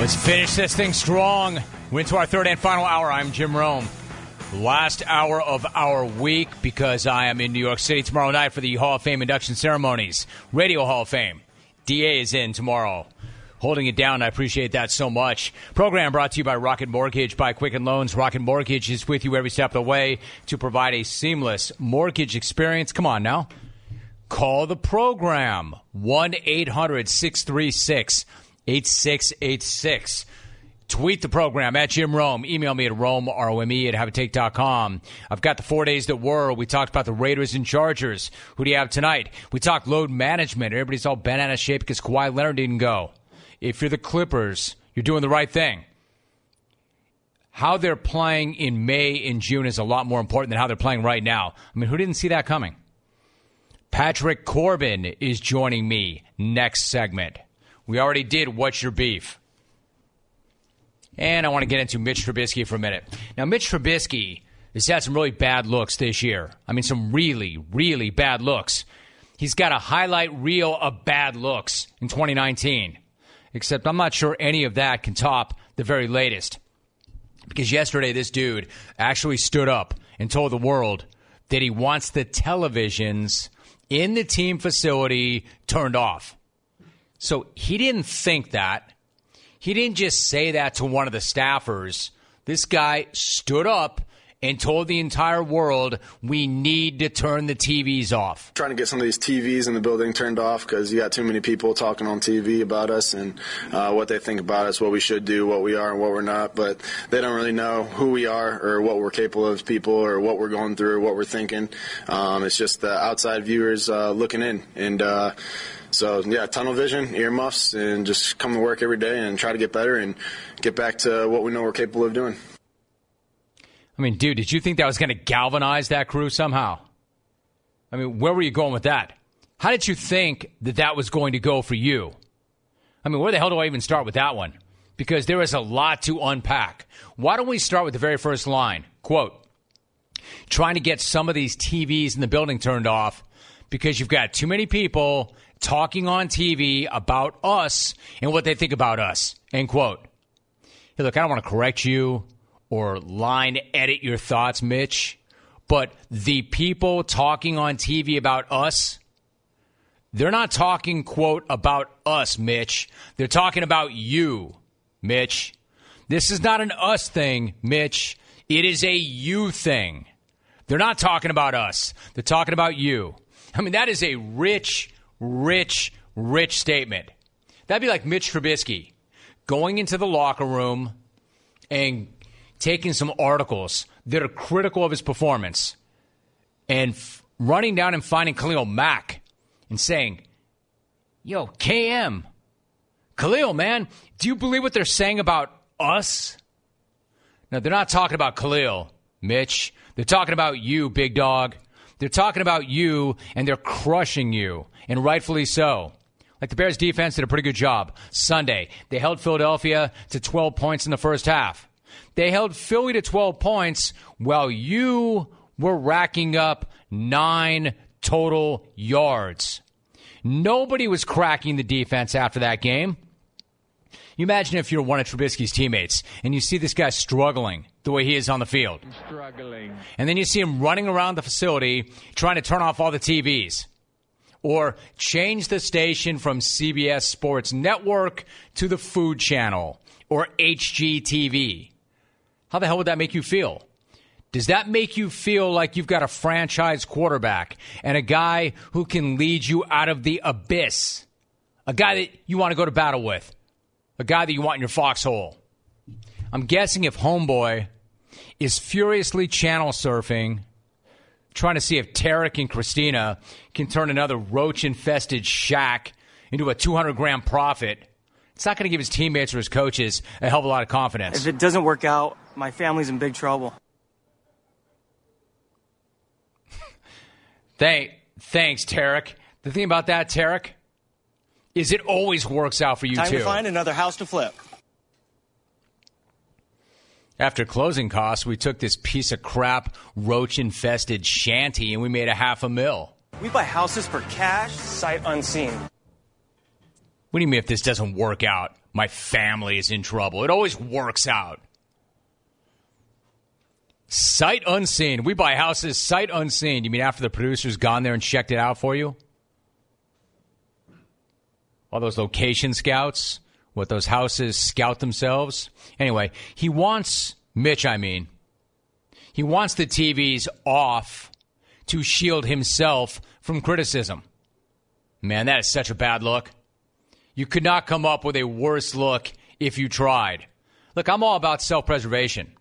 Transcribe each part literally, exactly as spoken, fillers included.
Let's finish this thing strong. We're into our third and final hour. I'm Jim Rome. Last hour of our week because I am in New York City tomorrow night for the Hall of Fame induction ceremonies. Radio Hall of Fame. D A is in tomorrow. Holding it down. I appreciate that so much. Program brought to you by Rocket Mortgage by Quicken Loans. Rocket Mortgage is with you every step of the way to provide a seamless mortgage experience. Come on now. Call the program. one eight hundred six three six eight six eight six. Tweet the program at Jim Rome. Email me at Rome, R O M E, at Habitate dot com. I've got the four days that were. We talked about the Raiders and Chargers. Who do you have tonight? We talked load management. Everybody's all bent out of shape because Kawhi Leonard didn't go. If you're the Clippers, you're doing the right thing. How they're playing in May and June is a lot more important than how they're playing right now. I mean, who didn't see that coming? Patrick Corbin is joining me next segment. We already did What's Your Beef? And I want to get into Mitch Trubisky for a minute. Now, Mitch Trubisky has had some really bad looks this year. I mean, some really, really bad looks. He's got a highlight reel of bad looks in twenty nineteen. Except I'm not sure any of that can top the very latest. Because yesterday, this dude actually stood up and told the world that he wants the televisions in the team facility turned off. So he didn't think that. He didn't just say that to one of the staffers. This guy stood up and told the entire world, we need to turn the T Vs off. Trying to get some of these T Vs in the building turned off because you got too many people talking on T V about us and uh, what they think about us, what we should do, what we are and what we're not. But they don't really know who we are or what we're capable of as people or what we're going through or what we're thinking. Um, it's just the outside viewers uh, looking in. And uh, so, yeah, tunnel vision, earmuffs, and just come to work every day and try to get better and get back to what we know we're capable of doing. I mean, dude, did you think that was going to galvanize that crew somehow? I mean, where were you going with that? How did you think that that was going to go for you? I mean, where the hell do I even start with that one? Because there is a lot to unpack. Why don't we start with the very first line? Quote, trying to get some of these T Vs in the building turned off because you've got too many people talking on T V about us and what they think about us. End quote. Hey, look, I don't want to correct you or line edit your thoughts, Mitch, but the people talking on T V about us, they're not talking, quote, about us, Mitch. They're talking about you, Mitch. This is not an us thing, Mitch. It is a you thing. They're not talking about us. They're talking about you. I mean, that is a rich, rich, rich statement. That'd be like Mitch Trubisky going into the locker room and taking some articles that are critical of his performance and f- running down and finding Khalil Mack and saying, yo, K M, Khalil, man, do you believe what they're saying about us? Now, they're not talking about Khalil, Mitch. They're talking about you, big dog. They're talking about you, and they're crushing you, and rightfully so. Like the Bears defense did a pretty good job. Sunday, they held Philadelphia to twelve points in the first half. They held Philly to twelve points while you were racking up nine total yards. Nobody was cracking the defense after that game. You imagine if you're one of Trubisky's teammates and you see this guy struggling the way he is on the field. Struggling. And then you see him running around the facility trying to turn off all the T Vs. Or change the station from C B S Sports Network to the Food Channel or H G T V. How the hell would that make you feel? Does that make you feel like you've got a franchise quarterback and a guy who can lead you out of the abyss? A guy that you want to go to battle with? A guy that you want in your foxhole? I'm guessing if Homeboy is furiously channel surfing, trying to see if Tarek and Christina can turn another roach-infested shack into a two hundred gram profit, it's not going to give his teammates or his coaches a hell of a lot of confidence. If it doesn't work out, my family's in big trouble. Thank, thanks, Tarek. The thing about that, Tarek, is it always works out for you, Time too. Time to find another house to flip. After closing costs, we took this piece of crap, roach-infested shanty, and we made a half a mil. We buy houses for cash, sight unseen. What do you mean if this doesn't work out, my family is in trouble? It always works out. Sight unseen. We buy houses sight unseen. You mean after the producer's gone there and checked it out for you? All those location scouts, what those houses scout themselves. Anyway, he wants, Mitch, I mean, he wants the T Vs off to shield himself from criticism. Man, that is such a bad look. You could not come up with a worse look if you tried. Look, I'm all about self-preservation.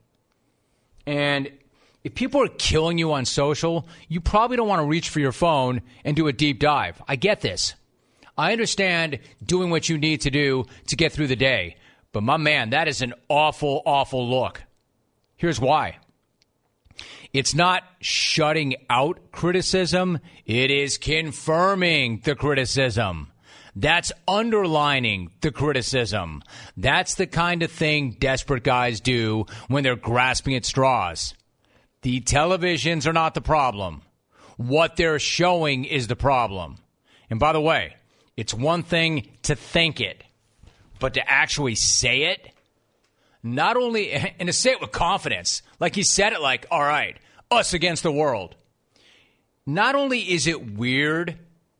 And if people are killing you on social, you probably don't want to reach for your phone and do a deep dive. I get this. I understand doing what you need to do to get through the day. But my man, that is an awful, awful look. Here's why. It's not shutting out criticism. It is confirming the criticism. That's underlining the criticism. That's the kind of thing desperate guys do when they're grasping at straws. The televisions are not the problem. What they're showing is the problem. And by the way, it's one thing to think it, but to actually say it, not only, and to say it with confidence, like he said it like, all right, us against the world. Not only is it weird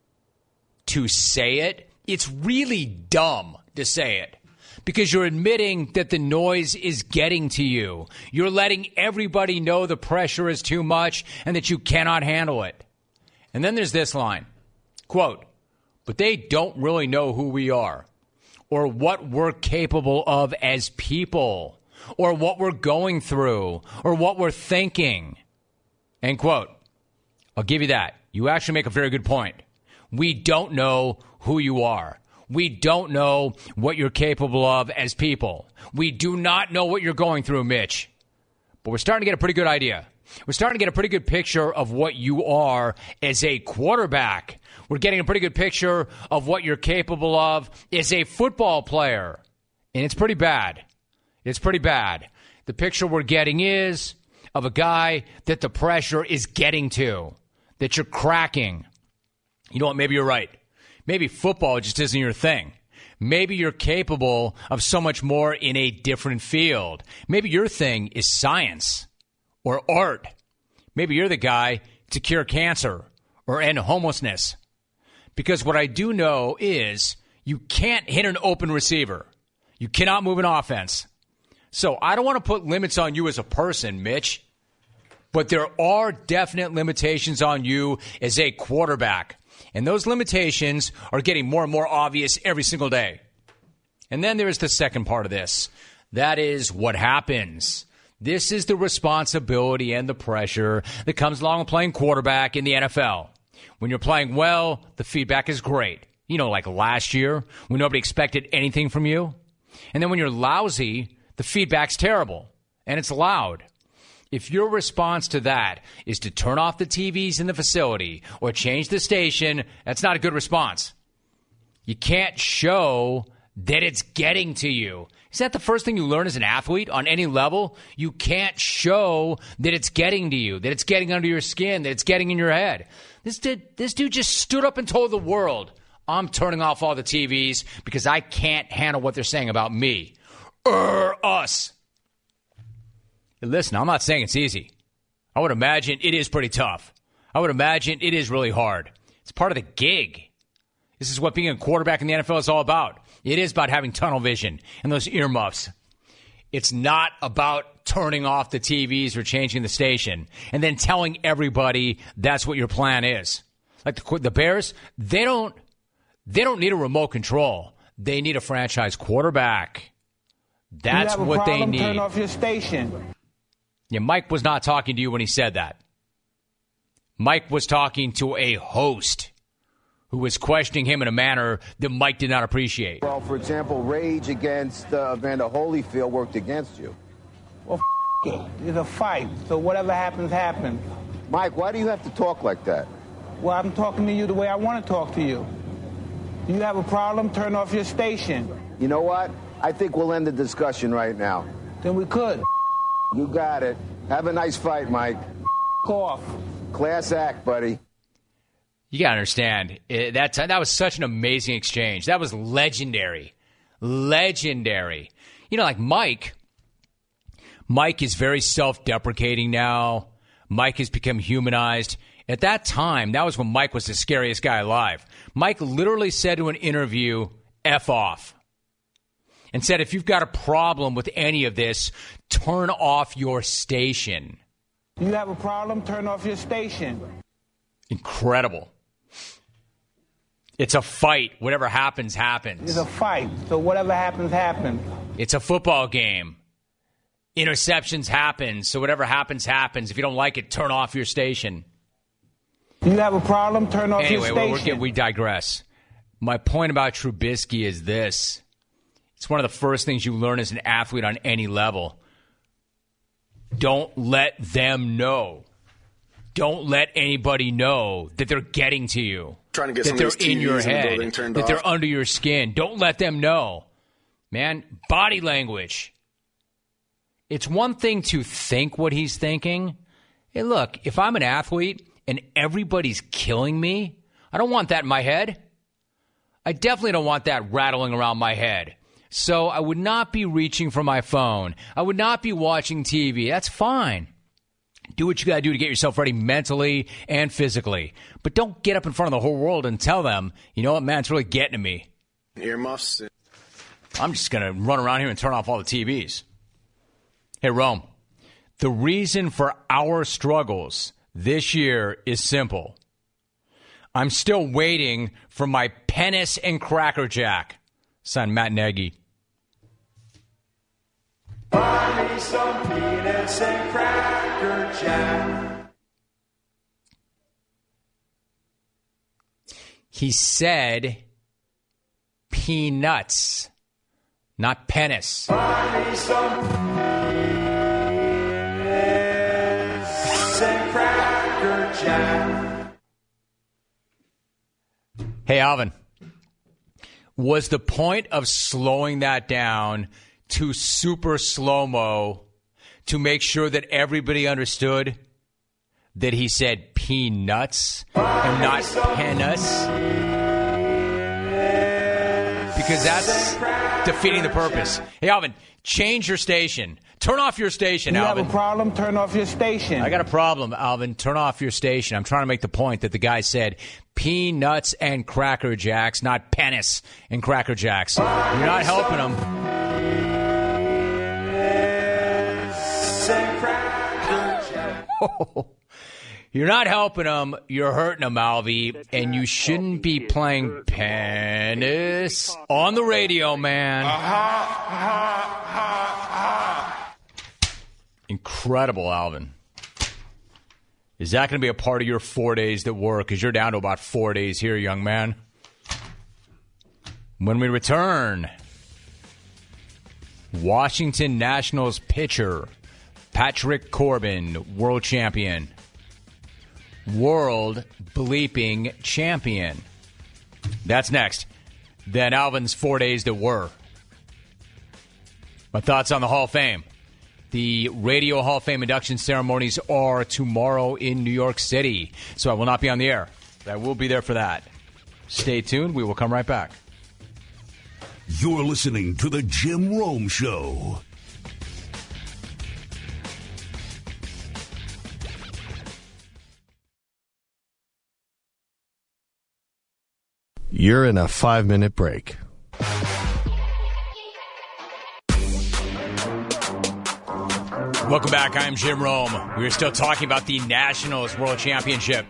to say it, it's really dumb to say it because you're admitting that the noise is getting to you. You're letting everybody know the pressure is too much and that you cannot handle it. And then there's this line, quote, but they don't really know who we are or what we're capable of as people or what we're going through or what we're thinking, end quote. I'll give you that. You actually make a very good point. We don't know who you are. We don't know what you're capable of as people. We do not know what you're going through, Mitch. But we're starting to get a pretty good idea. We're starting to get a pretty good picture of what you are as a quarterback. We're getting a pretty good picture of what you're capable of as a football player. And it's pretty bad. It's pretty bad. The picture we're getting is of a guy that the pressure is getting to, that you're cracking. You know what? Maybe you're right. Maybe football just isn't your thing. Maybe you're capable of so much more in a different field. Maybe your thing is science or art. Maybe you're the guy to cure cancer or end homelessness. Because what I do know is you can't hit an open receiver. You cannot move an offense. So I don't want to put limits on you as a person, Mitch. But there are definite limitations on you as a quarterback. And those limitations are getting more and more obvious every single day. And then there's the second part of this. That is what happens. This is the responsibility and the pressure that comes along with playing quarterback in the N F L. When you're playing well, the feedback is great. You know, like last year when nobody expected anything from you. And then when you're lousy, the feedback's terrible and it's loud. If your response to that is to turn off the T Vs in the facility or change the station, that's not a good response. You can't show that it's getting to you. Is that the first thing you learn as an athlete on any level? You can't show that it's getting to you, that it's getting under your skin, that it's getting in your head. This dude, this dude just stood up and told the world, I'm turning off all the T Vs because I can't handle what they're saying about me. Er, us. Listen, I'm not saying it's easy. I would imagine it is pretty tough. I would imagine it is really hard. It's part of the gig. This is what being a quarterback in the N F L is all about. It is about having tunnel vision and those earmuffs. It's not about turning off the T Vs or changing the station and then telling everybody that's what your plan is. Like the, the Bears, they don't, they don't need a remote control. They need a franchise quarterback. That's you have a what problem, they need. Turn off your station. Yeah, Mike was not talking to you when he said that. Mike was talking to a host who was questioning him in a manner that Mike did not appreciate. Well, for example, rage against uh, Evander Holyfield worked against you. Well, f- it. It's a fight, so whatever happens, happens. Mike, why do you have to talk like that? Well, I'm talking to you the way I want to talk to you. Do you have a problem? Turn off your station. You know what? I think we'll end the discussion right now. Then we could. You got it. Have a nice fight, Mike. F- off. Class act, buddy. You got to understand, it, that, that was such an amazing exchange. That was legendary. Legendary. You know, like Mike, Mike is very self-deprecating now. Mike has become humanized. At that time, that was when Mike was the scariest guy alive. Mike literally said to an interview, F off. And said, if you've got a problem with any of this, turn off your station. You have a problem, turn off your station. Incredible. It's a fight. Whatever happens, happens. It's a fight, so whatever happens, happens. It's a football game. Interceptions happen, so whatever happens, happens. If you don't like it, turn off your station. You have a problem, turn off anyway, your station. Anyway, we digress. My point about Trubisky is this. It's one of the first things you learn as an athlete on any level. Don't let them know. Don't let anybody know that they're getting to you. Trying to get that some they're of these in T Vs your in the head, building turned that off. they're under your skin. Don't let them know. Man, body language. It's one thing to think what he's thinking. Hey, look, if I'm an athlete and everybody's killing me, I don't want that in my head. I definitely don't want that rattling around my head. So I would not be reaching for my phone. I would not be watching T V. That's fine. Do what you got to do to get yourself ready mentally and physically. But don't get up in front of the whole world and tell them, you know what, man, it's really getting to me. Earmuffs. I'm just going to run around here and turn off all the T Vs. Hey, Rome, the reason for our struggles this year is simple. I'm still waiting for my penis and Cracker Jack. Son, Matt Nagy. Buy me some penis and Cracker Jack. He said peanuts, not penis. Buy me some penis and Cracker Jack. Hey, Alvin, was the point of slowing that down to super slow-mo to make sure that everybody understood that he said peanuts and not penis? Because that's defeating the purpose. Hey, Alvin, change your station. Turn off your station, you Alvin. You have a problem, turn off your station. I got a problem, Alvin. Turn off your station. I'm trying to make the point that the guy said peanuts and Cracker Jacks, not penis and Cracker Jacks. You're not helping him. You're not helping him. You're hurting him, Alvy. And you shouldn't be playing penis on the radio, man. Incredible, Alvin. Is that going to be a part of your four days that work? Because you're down to about four days here, young man. When we return, Washington Nationals pitcher Patrick Corbin, world champion. World bleeping champion. That's next. Then Alvin's four days that were. My thoughts on the Hall of Fame. The Radio Hall of Fame induction ceremonies are tomorrow in New York City. So I will not be on the air, but I will be there for that. Stay tuned. We will come right back. You're listening to The Jim Rome Show. You're in a five-minute break. Welcome back. I'm Jim Rome. We're still talking about the Nationals World Championship.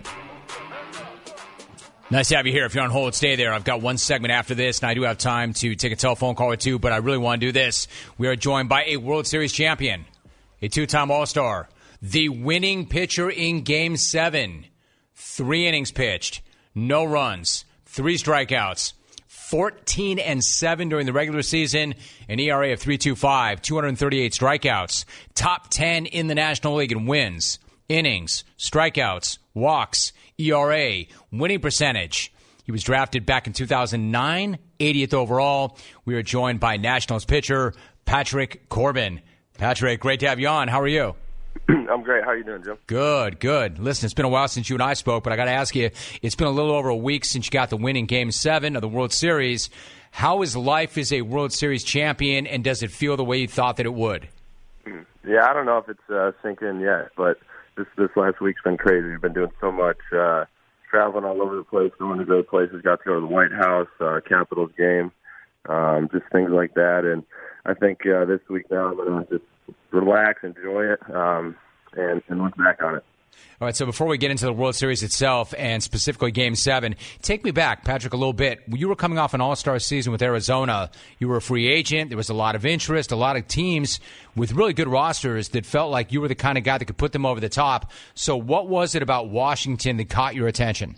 Nice to have you here. If you're on hold, stay there. I've got one segment after this, and I do have time to take a telephone call or two, but I really want to do this. We are joined by a World Series champion, a two-time All-Star, the winning pitcher in Game seven. Three innings pitched, no runs, three strikeouts, fourteen and seven during the regular season, an E R A of three point two five, two hundred thirty-eight strikeouts, top ten in the National League in wins, innings, strikeouts, walks, E R A, winning percentage. He was drafted back in two thousand nine, eightieth overall. We are joined by Nationals pitcher Patrick Corbin. Patrick, great to have you on. How are you? I'm great. How are you doing, Jim? Good, good. Listen, it's been a while since you and I spoke, but I got to ask you, it's been a little over a week since you got the win in Game seven of the World Series. How is life as a World Series champion, and does it feel the way you thought that it would? Yeah, I don't know if it's uh, sink in yet, but this this last week's been crazy. We've been doing so much, uh, traveling all over the place, going to good places, got to go to the White House, uh, Capitals game, um, just things like that. And I think uh, this week now I'm going to just relax, enjoy it, um, and, and look back on it. All right, so before we get into the World Series itself, and specifically Game seven, take me back, Patrick, a little bit. You were coming off an all-star season with Arizona. You were a free agent. There was a lot of interest, a lot of teams with really good rosters that felt like you were the kind of guy that could put them over the top. So what was it about Washington that caught your attention?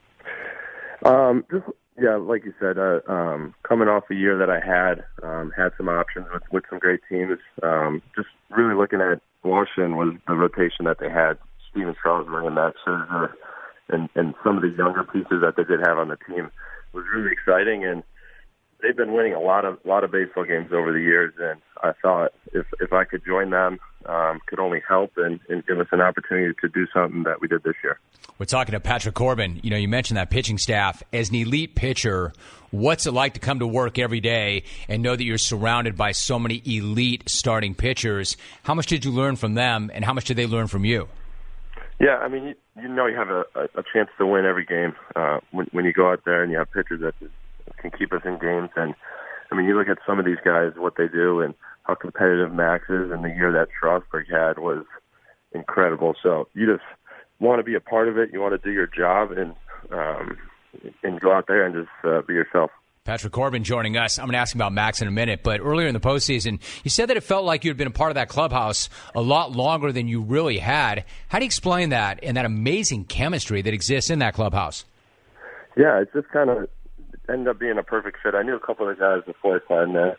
Um, just, yeah, like you said, uh, um, coming off a year that I had, um, had some options with, with some great teams. Um, just really looking at Washington was the rotation that they had. Steven Strasburg and Max Scherzer and, and some of the younger pieces that they did have on the team was really exciting. And they've been winning a lot of lot of baseball games over the years. And I thought if if I could join them, um, could only help and, and give us an opportunity to do something that we did this year. We're talking to Patrick Corbin. You know, you mentioned that pitching staff. As an elite pitcher, what's it like to come to work every day and know that you're surrounded by so many elite starting pitchers? How much did you learn from them, and how much did they learn from you? Yeah, I mean, you, you know you have a, a chance to win every game uh, when, when you go out there and you have pitchers that can keep us in games. And, I mean, you look at some of these guys, what they do, and how competitive Max is, and the year that Strasburg had was incredible. So you just want to be a part of it. You want to do your job and um, and go out there and just uh, be yourself. Patrick Corbin joining us. I'm going to ask him about Max in a minute, but earlier in the postseason, you said that it felt like you had been a part of that clubhouse a lot longer than you really had. How do you explain that and that amazing chemistry that exists in that clubhouse? Yeah, it just kind of ended up being a perfect fit. I knew a couple of the guys before I signed there.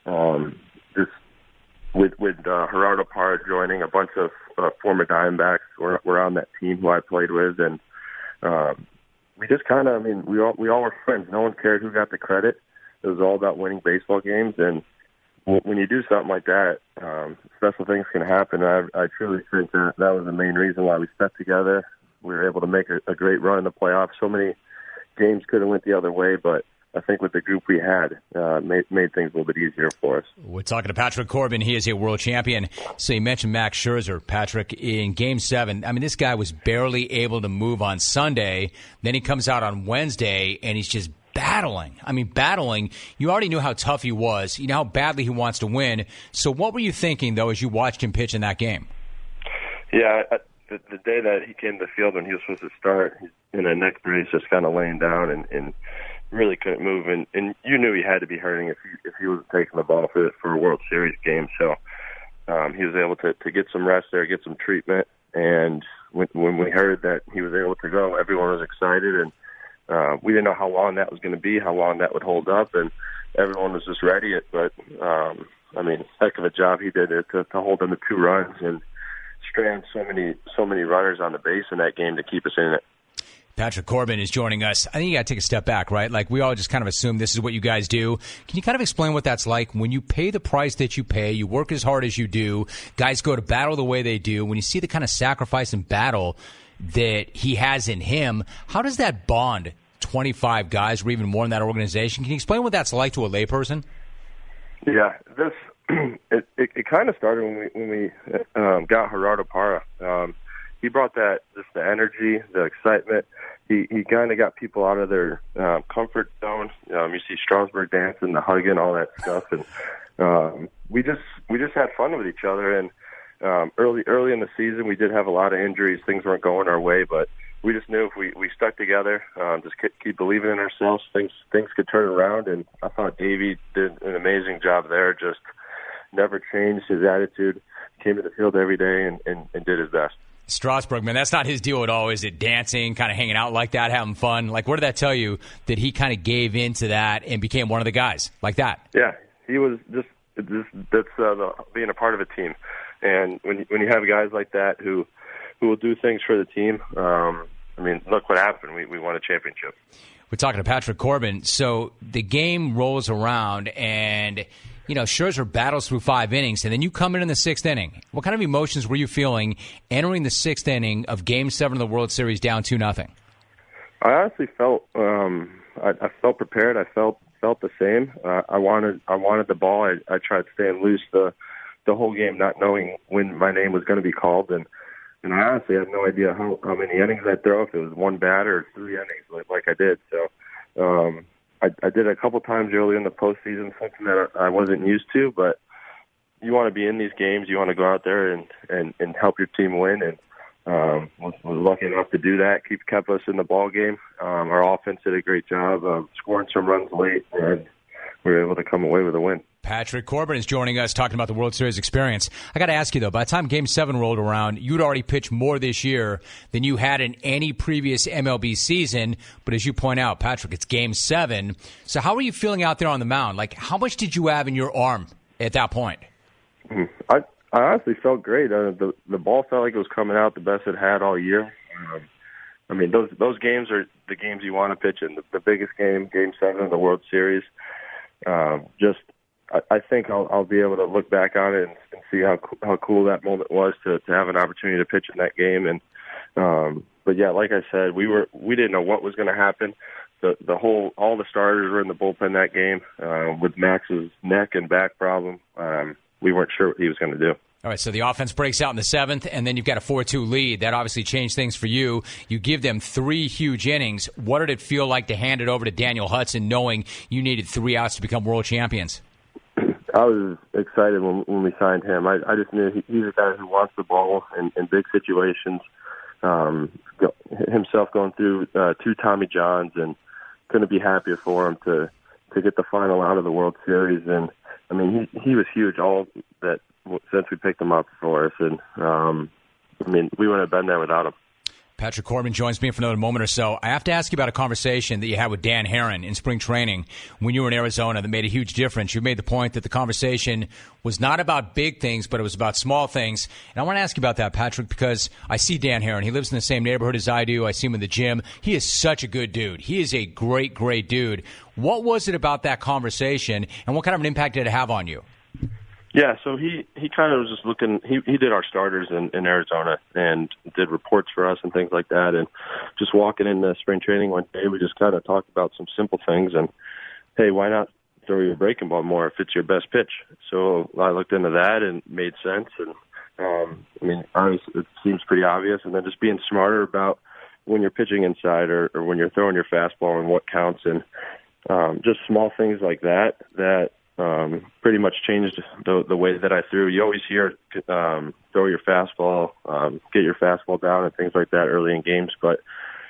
Um, just with with uh, Gerardo Parra joining, a bunch of uh, former Diamondbacks were, were on that team who I played with, and um, we just kind of, I mean, we all we all were friends. No one cared who got the credit. It was all about winning baseball games. And when you do something like that, um, special things can happen. I, I truly think that that was the main reason why we stuck together. We were able to make a, a great run in the playoffs. So many games could have went the other way, but I think with the group we had, uh, made, made things a little bit easier for us. We're talking to Patrick Corbin. He is a world champion. So you mentioned Max Scherzer, Patrick, in Game seven. I mean, this guy was barely able to move on Sunday. Then he comes out on Wednesday, and he's just battling. I mean, battling. You already knew how tough he was. You know how badly he wants to win. So what were you thinking, though, as you watched him pitch in that game? Yeah, I, the, the day that he came to the field when he was supposed to start, he's in a neck brace, just kind of laying down and, and really couldn't move, and, and you knew he had to be hurting if he if he wasn't taking the ball for for a World Series game. So um, he was able to, to get some rest there, get some treatment, and when, when we heard that he was able to go, everyone was excited, and uh, we didn't know how long that was going to be, how long that would hold up, and everyone was just ready. It, but um, I mean, heck of a job he did to, to hold them to two runs and strand so many so many runners on the base in that game to keep us in it. Patrick Corbin is joining us. I think you got to take a step back, right? Like, we all just kind of assume this is what you guys do. Can you kind of explain what that's like when you pay the price that you pay, you work as hard as you do, guys go to battle the way they do, when you see the kind of sacrifice and battle that he has in him, how does that bond twenty-five guys or even more in that organization? Can you explain what that's like to a layperson? Yeah, this it, it, it kind of started when we when we um, got Gerardo Parra. Um, he brought that just the energy, the excitement. He he kind of got people out of their uh, comfort zone. Um, you see Strasburg dancing, the hugging, all that stuff, and um, we just we just had fun with each other. And um, early early in the season, we did have a lot of injuries. Things weren't going our way, but we just knew if we, we stuck together, um, just keep, keep believing in ourselves, things things could turn around. And I thought Davey did an amazing job there. Just never changed his attitude. Came to the field every day and, and, and did his best. Strasburg, man, that's not his deal at all, is it? Dancing, kind of hanging out like that, having fun? Like, what did that tell you that he kind of gave into that and became one of the guys like that? Yeah, he was just, just that's uh, the, being a part of a team. And when, when you have guys like that who who will do things for the team, um, I mean, look what happened. We, we won a championship. We're talking to Patrick Corbin. So the game rolls around, and You know, Scherzer battles through five innings, and then you come in in the sixth inning. What kind of emotions were you feeling entering the sixth inning of Game Seven of the World Series down two nothing? I honestly felt um, I, I felt prepared. I felt felt the same. Uh, I wanted I wanted the ball. I, I tried staying loose the the whole game, not knowing when my name was going to be called, and and I honestly had no idea how, how many innings I'd throw, if it was one batter or three innings, like, like I did. So um, I, I did it a couple times early in the postseason, something that I wasn't used to. But you want to be in these games, you want to go out there and and, and help your team win, and Um, was, was lucky enough to do that. Keep kept us in the ball game. Um, our offense did a great job of scoring some runs late, and we were able to come away with a win. Patrick Corbin is joining us talking about the World Series experience. I got to ask you, though, by the time Game seven rolled around, you'd already pitched more this year than you had in any previous M L B season. But as you point out, Patrick, it's Game seven. So how are you feeling out there on the mound? Like, how much did you have in your arm at that point? I I honestly felt great. Uh, the the ball felt like it was coming out the best it had all year. Um, I mean, those those games are the games you want to pitch in. The, the biggest game, Game Seven of the World Series. Um, just, I, I think I'll I'll be able to look back on it and, and see how how cool that moment was to to have an opportunity to pitch in that game. And um, but yeah, like I said, we were we didn't know what was going to happen. The the whole all the starters were in the bullpen that game uh, with Max's neck and back problem. Um, we weren't sure what he was going to do. All right, so the offense breaks out in the seventh, and then you've got a four two lead. That obviously changed things for you. You give them three huge innings. What did it feel like to hand it over to Daniel Hudson, knowing you needed three outs to become world champions? I was excited when, when we signed him. I, I just knew he, he's a guy who wants the ball in, in big situations. Um, go, himself going through uh, two Tommy Johns, and couldn't be happier for him to to get the final out of the World Series. And I mean, he he was huge all that since we picked him up for us, and um, I mean, we wouldn't have been there without him. Patrick Corbin joins me for another moment or so. I have to ask you about a conversation that you had with Dan Herron in spring training when you were in Arizona that made a huge difference. You made the point that the conversation was not about big things, but it was about small things. And I want to ask you about that, Patrick, because I see Dan Herron. He lives in the same neighborhood as I do. I see him in the gym. He is such a good dude. He is a great, great dude. What was it about that conversation, and what kind of an impact did it have on you? Yeah, so he, he kind of was just looking, he, he did our starters in, in Arizona and did reports for us and things like that. And just walking into spring training one day, we just kind of talked about some simple things. And, hey, why not throw your breaking ball more if it's your best pitch? So I looked into that and it made sense. And, um, I mean, honestly, it seems pretty obvious. And then just being smarter about when you're pitching inside or, or when you're throwing your fastball and what counts. And um, just small things like that that, Um, pretty much changed the the way that I threw. You always hear um, throw your fastball, um, get your fastball down, and things like that early in games. But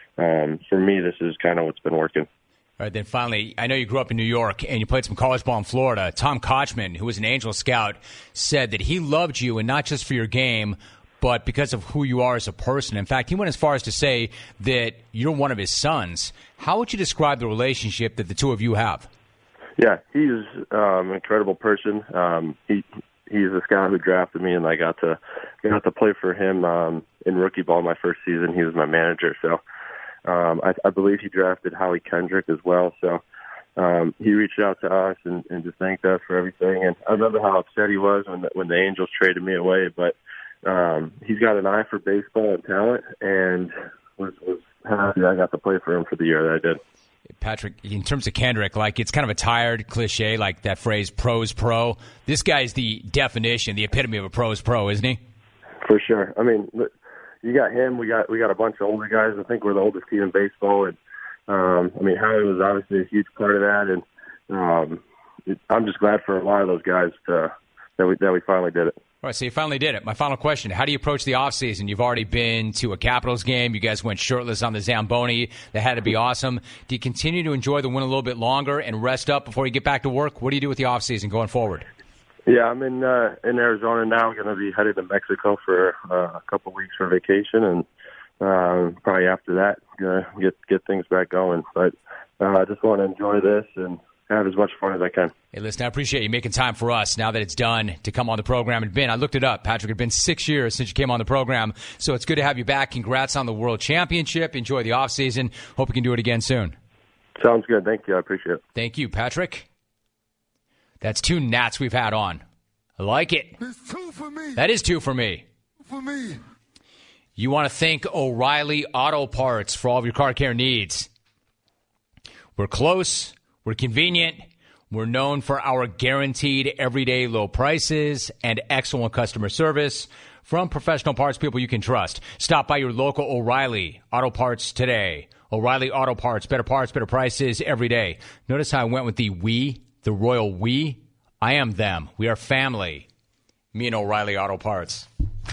um, for me, this is kind of what's been working. All right, then finally, I know you grew up in New York and you played some college ball in Florida. Tom Kochman, who was an Angel scout, said that he loved you, and not just for your game, but because of who you are as a person. In fact, he went as far as to say that you're one of his sons. How would you describe the relationship that the two of you have? Yeah, he's um, an incredible person. Um, he he's a scout who drafted me, and I got to got to play for him um, in rookie ball my first season. He was my manager, so um, I, I believe he drafted Howie Kendrick as well. So um, he reached out to us and, and just thanked us for everything. And I remember how upset he was when the, when the Angels traded me away. But um, he's got an eye for baseball and talent, and was was happy I got to play for him for the year that I did. Patrick, in terms of Kendrick, like it's kind of a tired cliche, like that phrase "pros pro." This guy's the definition, the epitome of a pros pro, isn't he? For sure. I mean, you got him. We got we got a bunch of older guys. I think we're the oldest team in baseball, and um, I mean, Howie was obviously a huge part of that. And um, it, I'm just glad for a lot of those guys to, that we that we finally did it. All right, so you finally did it. My final question, how do you approach the offseason? You've already been to a Capitals game. You guys went shirtless on the Zamboni. That had to be awesome. Do you continue to enjoy the win a little bit longer and rest up before you get back to work? What do you do with the offseason going forward? Yeah, I'm in uh, in Arizona now. I'm going to be headed to Mexico for uh, a couple weeks for vacation, and uh, probably after that, gonna get get things back going. But uh, I just want to enjoy this and have as much fun as I can. Hey, listen, I appreciate you making time for us now that it's done to come on the program. It's been, I looked it up, Patrick, it's been six years since you came on the program, so it's good to have you back. Congrats on the World Championship. Enjoy the offseason. Hope you can do it again soon. Sounds good. Thank you. I appreciate it. Thank you, Patrick. That's two Nats we've had on. I like it. It's two for me. That is two for me. For me. You want to thank O'Reilly Auto Parts for all of your car care needs. We're close. We're convenient. We're known for our guaranteed everyday low prices and excellent customer service from professional parts people you can trust. Stop by your local O'Reilly Auto Parts today. O'Reilly Auto Parts, better parts, better prices every day. Notice how I went with the we, the royal we. I am them. We are family. Me and O'Reilly Auto Parts.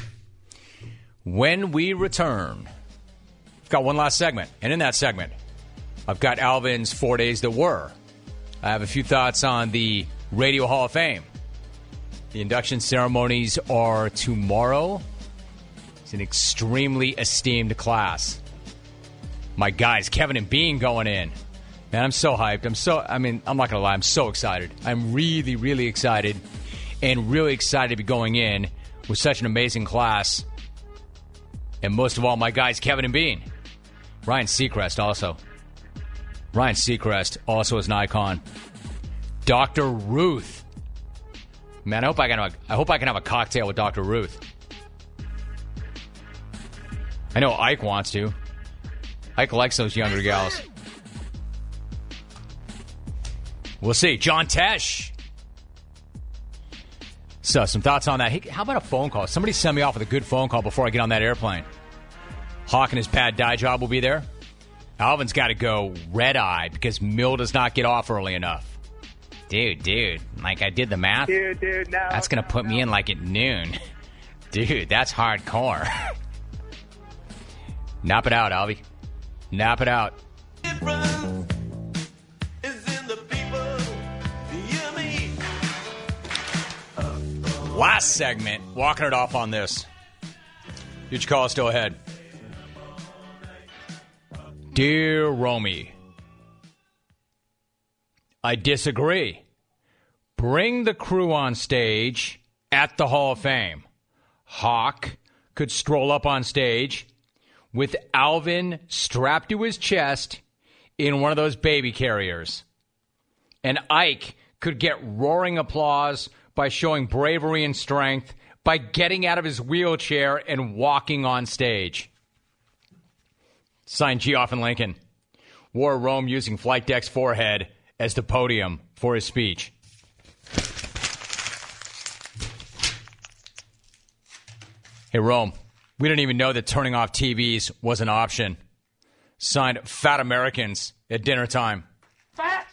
When we return, I've got one last segment. And in that segment, I've got Alvin's Four Days That Were. I have a few thoughts on the Radio Hall of Fame. The induction ceremonies are tomorrow. It's an extremely esteemed class. My guys, Kevin and Bean, going in. Man, I'm so hyped. I'm so, I mean, I'm not going to lie. I'm so excited. I'm really, really excited and really excited to be going in with such an amazing class. And most of all, my guys, Kevin and Bean. Ryan Seacrest also. Ryan Seacrest also is an icon. Doctor Ruth. Man, I hope I can have a, I hope I can have a cocktail with Doctor Ruth. I know Ike wants to. Ike likes those younger gals. We'll see. John Tesh. So, some thoughts on that. Hey, how about a phone call? Somebody send me off with a good phone call before I get on that airplane. Hawk and his pad dye job will be there. Alvin's got to go red-eye because Mill does not get off early enough. Dude, dude, like I did the math. Dude, dude, no. That's going to put me in like at noon. Dude, that's hardcore. Nap it out, Alvy. Nap it out. Last segment, walking it off on this. Huge call still ahead. Dear Romy, I disagree. Bring the crew on stage at the Hall of Fame. Hawk could stroll up on stage with Alvin strapped to his chest in one of those baby carriers. And Ike could get roaring applause by showing bravery and strength by getting out of his wheelchair and walking on stage. Signed Geoff and Lincoln. Wore Rome using Flight Deck's forehead as the podium for his speech. Hey, Rome, we didn't even know that turning off T Vs was an option. Signed Fat Americans at dinner time. Fat.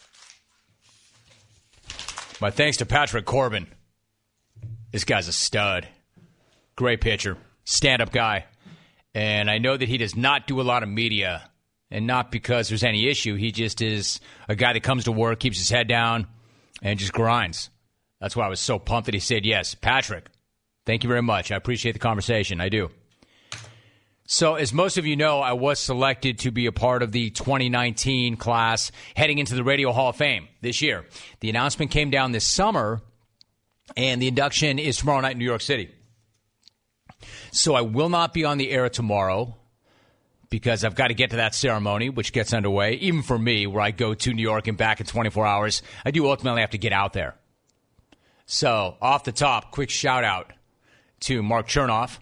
My thanks to Patrick Corbin. This guy's a stud. Great pitcher. Stand-up guy. And I know that he does not do a lot of media. And not because there's any issue. He just is a guy that comes to work, keeps his head down, and just grinds. That's why I was so pumped that he said yes. Patrick, thank you very much. I appreciate the conversation. I do. So, as most of you know, I was selected to be a part of the twenty nineteen class heading into the Radio Hall of Fame this year. The announcement came down this summer, and the induction is tomorrow night in New York City. So I will not be on the air tomorrow because I've got to get to that ceremony, which gets underway. Even for me, where I go to New York and back in twenty-four hours, I do ultimately have to get out there. So, off the top, quick shout-out to Mark Chernoff,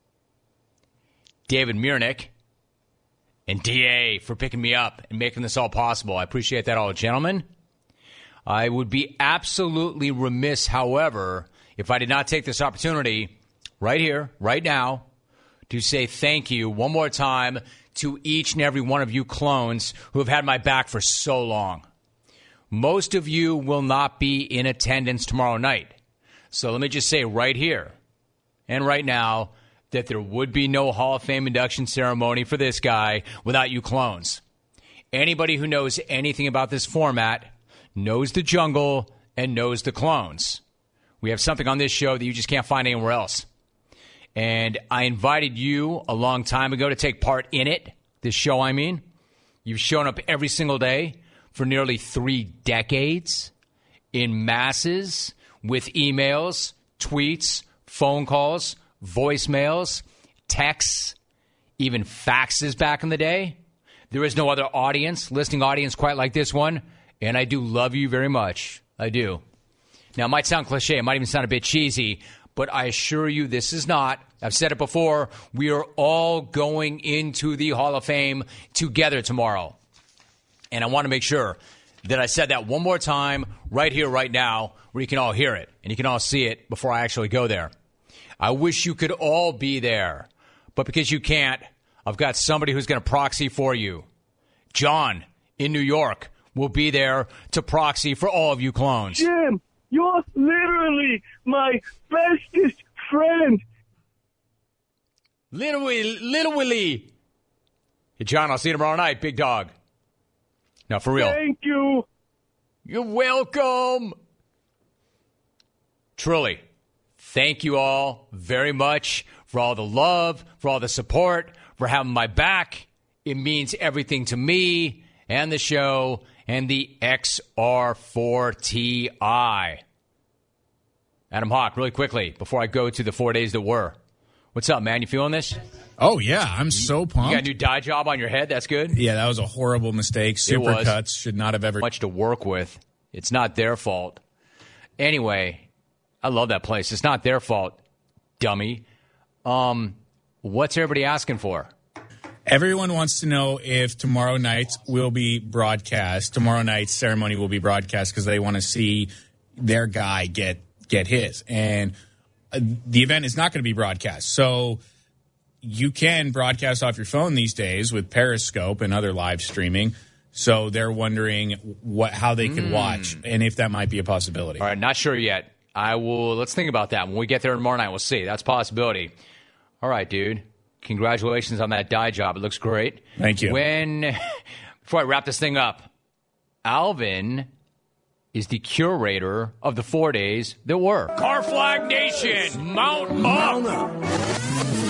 David Miernick, and D A for picking me up and making this all possible. I appreciate that, all gentlemen. I would be absolutely remiss, however, if I did not take this opportunity right here, right now, to say thank you one more time to each and every one of you clones who have had my back for so long. Most of you will not be in attendance tomorrow night. So let me just say right here and right now that there would be no Hall of Fame induction ceremony for this guy without you clones. Anybody who knows anything about this format knows the jungle and knows the clones. We have something on this show that you just can't find anywhere else. And I invited you a long time ago to take part in it, this show, I mean. You've shown up every single day for nearly three decades in masses with emails, tweets, phone calls, voicemails, texts, even faxes back in the day. There is no other audience, listening audience quite like this one, and I do love you very much. I do. Now, it might sound cliche. It might even sound a bit cheesy, but I assure you this is not. I've said it before. We are all going into the Hall of Fame together tomorrow. And I want to make sure that I said that one more time right here, right now, where you can all hear it and you can all see it before I actually go there. I wish you could all be there. But because you can't, I've got somebody who's going to proxy for you. John in New York will be there to proxy for all of you clones. Jim, you're literally my bestest friend. Little Willie. Little Willie. Hey, John, I'll see you tomorrow night, big dog. Now, for real. Thank you. You're welcome. Truly, thank you all very much for all the love, for all the support, for having my back. It means everything to me and the show and the X R four T I. Adam Hawk, really quickly, before I go to the four days that were. What's up, man? You feeling this? Oh, yeah. I'm so pumped. You got a new dye job on your head? That's good? Yeah, that was a horrible mistake. Supercuts should not have ever... Much to work with. It's not their fault. Anyway, I love that place. It's not their fault, dummy. Um, what's everybody asking for? Everyone wants to know if tomorrow night will be broadcast. Tomorrow night's ceremony will be broadcast because they want to see their guy get get his. And uh, the event is not going to be broadcast. So you can broadcast off your phone these days with Periscope and other live streaming. So they're wondering what how they can mm. watch and if that might be a possibility. All right, not sure yet. I will. Let's think about that. When we get there tomorrow night, we'll see. That's a possibility. All right, dude. Congratulations on that dye job. It looks great. Thank you. When, before I wrap this thing up, Alvin is the curator of the four days that were. Car Flag Nation, mount up. Mount up.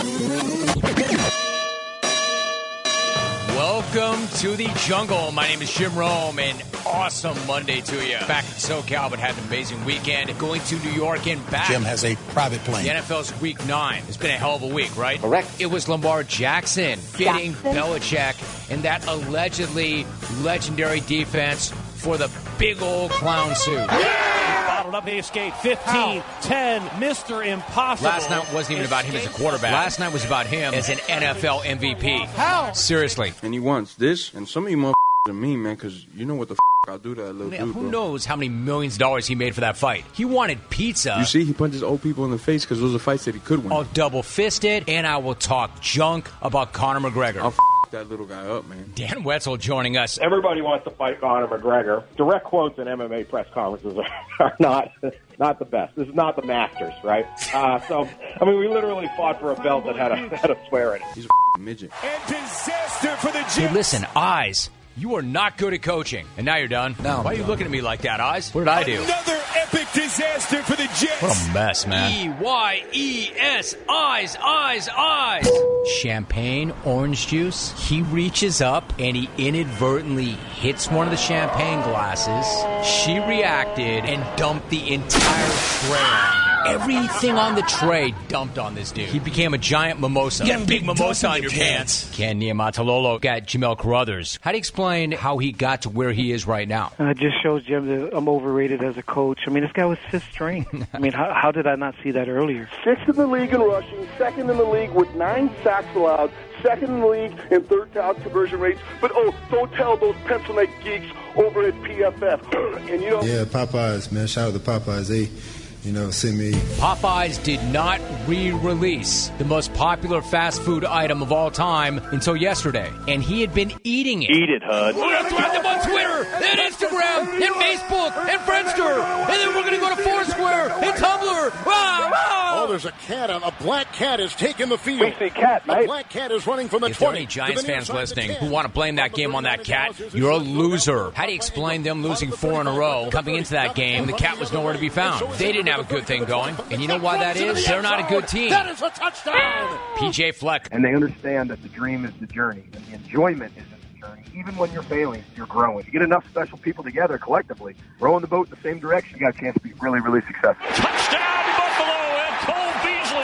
Welcome to the jungle. My name is Jim Rome, and awesome Monday to you. Back in SoCal, but had an amazing weekend. Going to New York and back. Jim has a private plane. The N F L's week nine. It's been a hell of a week, right? Correct. It was Lamar Jackson getting Belichick in that allegedly legendary defense for the big old clown suit. Yeah! Bottled up, they escaped. fifteen, ten, Mister Impossible. Last night wasn't even about him as a quarterback. Last night was about him as an N F L M V P. How? Seriously. And he wants this, and some of you motherfuckers are mean, man, because you know what the f*** I'll do to that little man, dude, who bro. knows how many millions of dollars he made for that fight? He wanted pizza. You see, he punches old people in the face because those are fights that he could win. I'll double-fisted, and I will talk junk about Conor McGregor. I'll f*** that little guy up, man. Dan Wetzel joining us. Everybody wants to fight Conor McGregor. Direct quotes in M M A press conferences are, are not not the best. This is not the Masters, right? Uh, so, I mean, we literally fought for a belt that had a, had a swear in it. He's a midget. And disaster for the Jets. Hey, listen, Eyes, you are not good at coaching. And now you're done. No, Why are you looking at me like that, Eyes? What did I do? Another epic disaster for the Jets. What a mess, man. E Y E S, Eyes, Eyes, Eyes. Champagne, orange juice. He reaches up and he inadvertently hits one of the champagne glasses. She reacted and dumped the entire tray on him. Everything on the tray dumped on this dude. He became a giant mimosa. Get a big mimosa on your pants. pants. Ken Niumatalolo got Jamel Carruthers. How do you explain how he got to where he is right now? Uh, it just shows, Jim, that I'm overrated as a coach. I mean, this guy was fifth string. I mean, how, how did I not see that earlier? Sixth in the league in rushing, second in the league with nine sacks allowed, second in the league in third down conversion rates. But, oh, don't tell those pencil neck geeks over at P F F. And you know, yeah, Popeyes, man. Shout out to Popeyes. They, you know, send me. Popeyes did not re-release the most popular fast food item of all time until yesterday. And he had been eating it. Eat it, Hud. We're going to thread them on Twitter and Instagram and Facebook and Friendster. And then we're going to go to Foursquare and Tumblr. Wow, wow. Oh, there's a cat. A black cat is taking the field. We say cat, mate. A black cat is running from the if there are twenty. any Giants fans listening who want to blame that game on that cat, you're a loser. How do you explain them losing four in a row coming into that game when the cat was nowhere to be found? They didn't have a good thing going. And you know why that is? They're not a good team. That is a touchdown. P J Fleck. And they understand that the dream is the journey, and the enjoyment is in the journey. Even when you're failing, you're growing. You get enough special people together collectively, rowing the boat in the same direction, you got a chance to be really, really successful. Touchdown to Buffalo, and Cole Beasley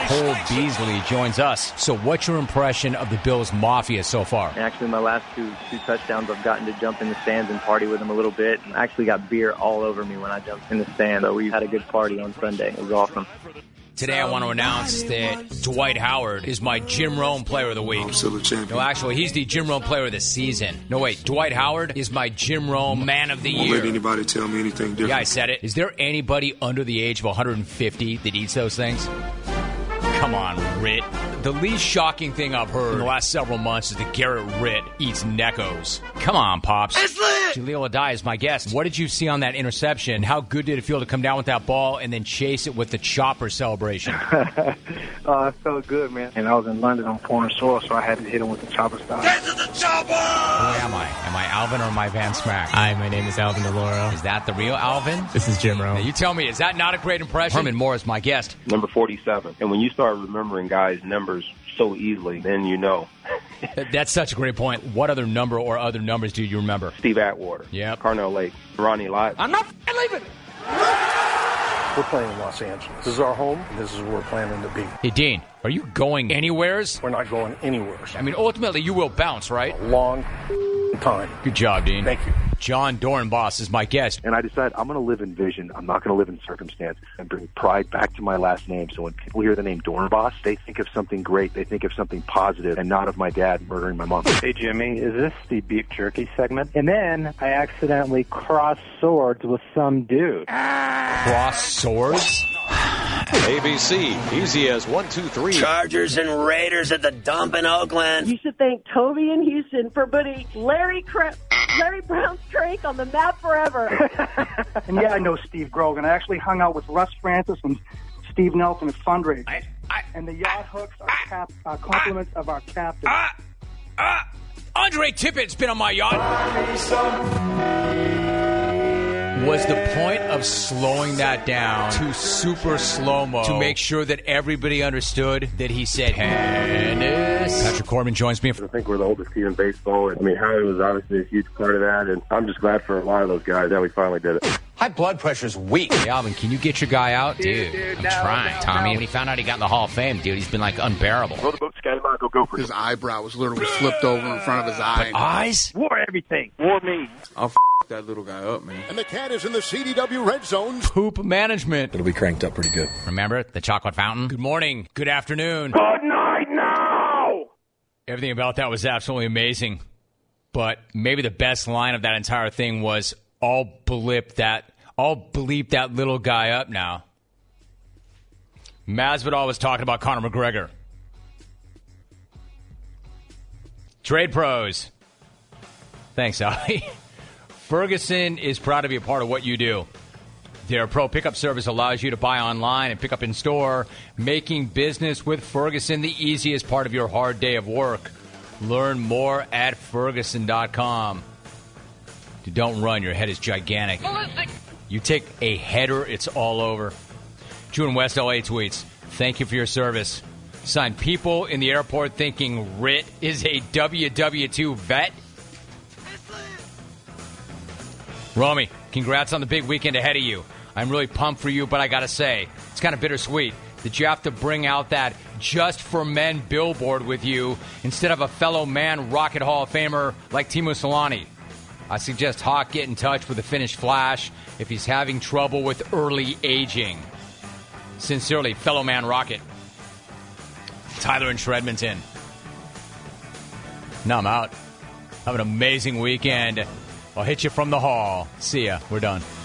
Cole Beasley joins us. So what's your impression of the Bills Mafia so far? Actually, my last two two touchdowns, I've gotten to jump in the stands and party with them a little bit. I actually got beer all over me when I jumped in the stand. So we had a good party on Sunday. It was awesome. Today I want to announce that Dwight Howard is my Jim Rome Player of the Week. I'm still a champion. No, actually, he's the Jim Rome Player of the season. No, wait, Dwight Howard is my Jim Rome Man of the Won't Year. let anybody tell me anything different. Yeah, I said it. Is there anybody under the age of one hundred fifty that eats those things? Come on, Rit. The least shocking thing I've heard in the last several months is that Garrett Rit eats Neckos. Come on, Pops. Jaleel Adai is my guest. What did you see on that interception? How good did it feel to come down with that ball and then chase it with the chopper celebration? uh, it felt good, man. And I was in London on foreign soil, so I had to hit him with the chopper style. Get to the chopper! Who am I? Am I Alvin or am I Van Smack? Hi, my name is Alvin DeLauro. Is that the real Alvin? This is Jim Rome. Now you tell me, is that not a great impression? Herman Moore is my guest. Number forty-seven. And when you start remembering guys' numbers so easily, then you know. That's such a great point. What other number or other numbers do you remember? Steve Atwater. Yeah. Carnell Lake. Ronnie Lott. I'm not leaving. We're playing in Los Angeles. This is our home, and this is where we're planning to be. Hey, Dean, are you going anywheres? We're not going anywhere. I mean, ultimately, you will bounce, right? A long time. Good job, Dean. Thank you. John Dornbos is my guest. And I decided I'm going to live in vision. I'm not going to live in circumstance and bring pride back to my last name. So when people hear the name Dornbos, they think of something great. They think of something positive and not of my dad murdering my mom. Hey, Jimmy, is this the beef jerky segment? And then I accidentally crossed swords with some dude. Cross swords? A B C, easy as one, two, three. Chargers and Raiders at the dump in Oakland. You should thank Toby in Houston for putting Larry Cra- Larry Brown's Crank on the map forever. And yeah, I know Steve Grogan. I actually hung out with Russ Francis and Steve Nelson at fundraisers. I, I, and the yacht hooks are cap- uh, compliments I, of our captain. Uh, uh, Andre Tippett's been on my yacht. Was the point of slowing that down to super slow-mo to make sure that everybody understood that he said, Hennis? Patrick Corbin joins me. I think we're the oldest team in baseball. And, I mean, Howie was obviously a huge part of that, and I'm just glad for a lot of those guys that we finally did it. High blood pressure's weak. Hey, Alvin, can you get your guy out? Dude, dude I'm no, trying, no, Tommy. No. When he found out he got in the Hall of Fame, dude, he's been, like, unbearable. Throw the boat, Scattermark, go go for it. His eyebrow was literally flipped over in front of his eye. But eyes? War everything. War me. I'll f*** that little guy up, man. And the cat is in the C D W red zone. Poop management. It'll be cranked up pretty good. Remember the chocolate fountain? Good morning. Good afternoon. Good night now. Everything about that was absolutely amazing. But maybe the best line of that entire thing was, I'll bleep that, I'll bleep that little guy up now. Masvidal was talking about Conor McGregor. Trade pros. Thanks, Ali. Ferguson is proud to be a part of what you do. Their pro pickup service allows you to buy online and pick up in store, making business with Ferguson the easiest part of your hard day of work. Learn more at Ferguson dot com. Don't run. Your head is gigantic. You take a header, it's all over. Drew in West L A tweets, thank you for your service. Signed, people in the airport thinking Rit is a W W two vet. Romy, congrats on the big weekend ahead of you. I'm really pumped for you, but I got to say, it's kind of bittersweet that you have to bring out that Just for Men billboard with you instead of a fellow Man Rocket Hall of Famer like Timo Solani. I suggest Hawk get in touch with the Finnish Flash if he's having trouble with early aging. Sincerely, fellow Man Rocket. Tyler in Shredmonton. Now I'm out. Have an amazing weekend. I'll hit you from the hall. See ya. We're done.